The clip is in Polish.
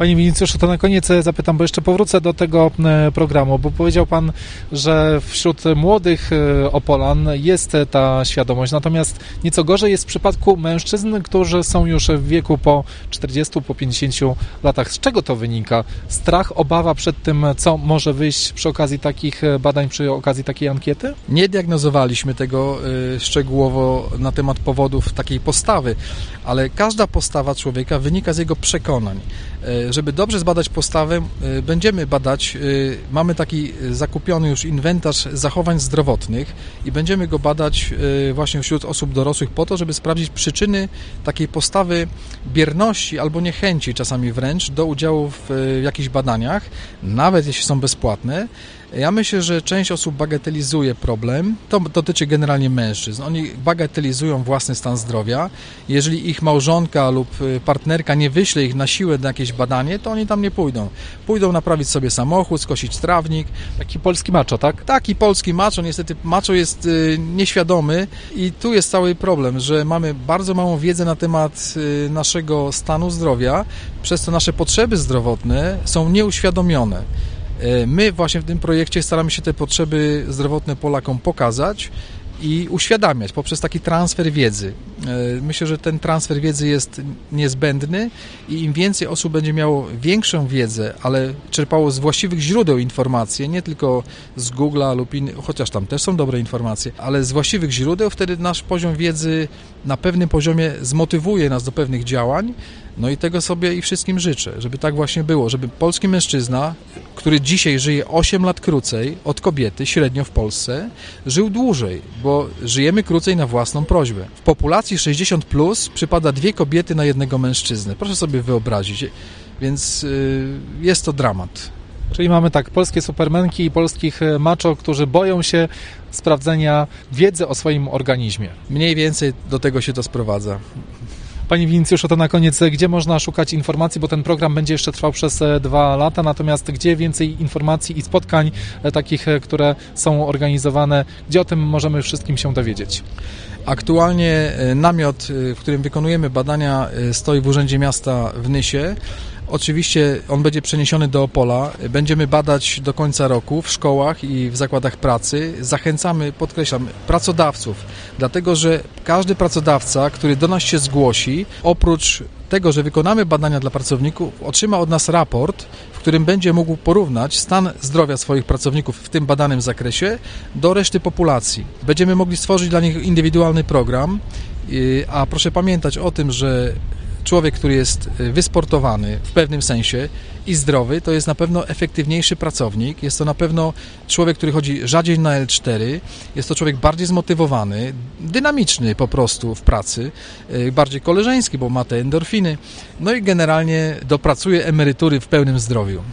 Panie Winicjuszu, to na koniec zapytam, bo jeszcze powrócę do tego programu, bo powiedział Pan, że wśród młodych Opolan jest ta świadomość, natomiast nieco gorzej jest w przypadku mężczyzn, którzy są już w wieku po 40, po 50 latach. Z czego to wynika? Strach, obawa przed tym, co może wyjść przy okazji takich badań, przy okazji takiej ankiety? Nie diagnozowaliśmy tego szczegółowo na temat powodów takiej postawy, ale każda postawa człowieka wynika z jego przekonań. Żeby dobrze zbadać postawę, będziemy badać, mamy taki zakupiony już inwentarz zachowań zdrowotnych i będziemy go badać właśnie wśród osób dorosłych po to, żeby sprawdzić przyczyny takiej postawy bierności albo niechęci czasami wręcz do udziału w jakichś badaniach, nawet jeśli są bezpłatne. Ja myślę, że część osób bagatelizuje problem. To dotyczy generalnie mężczyzn. Oni bagatelizują własny stan zdrowia. Jeżeli ich małżonka lub partnerka nie wyśle ich na siłę na jakieś badanie, to oni tam nie pójdą. Pójdą naprawić sobie samochód, skosić trawnik. Taki polski macho, tak? Taki polski macho. Niestety macho jest nieświadomy i tu jest cały problem, że mamy bardzo małą wiedzę na temat naszego stanu zdrowia, przez to nasze potrzeby zdrowotne są nieuświadomione. My właśnie w tym projekcie staramy się te potrzeby zdrowotne Polakom pokazać i uświadamiać poprzez taki transfer wiedzy. Myślę, że ten transfer wiedzy jest niezbędny i im więcej osób będzie miało większą wiedzę, ale czerpało z właściwych źródeł informacje, nie tylko z Google'a lub innych, chociaż tam też są dobre informacje, ale z właściwych źródeł, wtedy nasz poziom wiedzy na pewnym poziomie zmotywuje nas do pewnych działań. No i tego sobie i wszystkim życzę, żeby tak właśnie było, żeby polski mężczyzna, który dzisiaj żyje 8 lat krócej od kobiety, średnio w Polsce, żył dłużej, bo żyjemy krócej na własną prośbę. W populacji 60+ przypada 2 kobiety na 1 mężczyznę. Proszę sobie wyobrazić, więc jest to dramat. Czyli mamy tak, polskie supermenki i polskich macho, którzy boją się sprawdzenia wiedzy o swoim organizmie. Mniej więcej do tego się to sprowadza. Panie Winicjuszu, to na koniec, gdzie można szukać informacji, bo ten program będzie jeszcze trwał przez 2 lata, natomiast gdzie więcej informacji i spotkań takich, które są organizowane, gdzie o tym możemy wszystkim się dowiedzieć? Aktualnie namiot, w którym wykonujemy badania, stoi w Urzędzie Miasta w Nysie. Oczywiście on będzie przeniesiony do Opola. Będziemy badać do końca roku w szkołach i w zakładach pracy. Zachęcamy, podkreślam, pracodawców, dlatego że każdy pracodawca, który do nas się zgłosi, oprócz tego, że wykonamy badania dla pracowników, otrzyma od nas raport, w którym będzie mógł porównać stan zdrowia swoich pracowników w tym badanym zakresie do reszty populacji. Będziemy mogli stworzyć dla nich indywidualny program, a proszę pamiętać o tym, że człowiek, który jest wysportowany w pewnym sensie i zdrowy, to jest na pewno efektywniejszy pracownik, jest to na pewno człowiek, który chodzi rzadziej na L4, jest to człowiek bardziej zmotywowany, dynamiczny po prostu w pracy, bardziej koleżeński, bo ma te endorfiny, no i generalnie dopracuje emerytury w pełnym zdrowiu.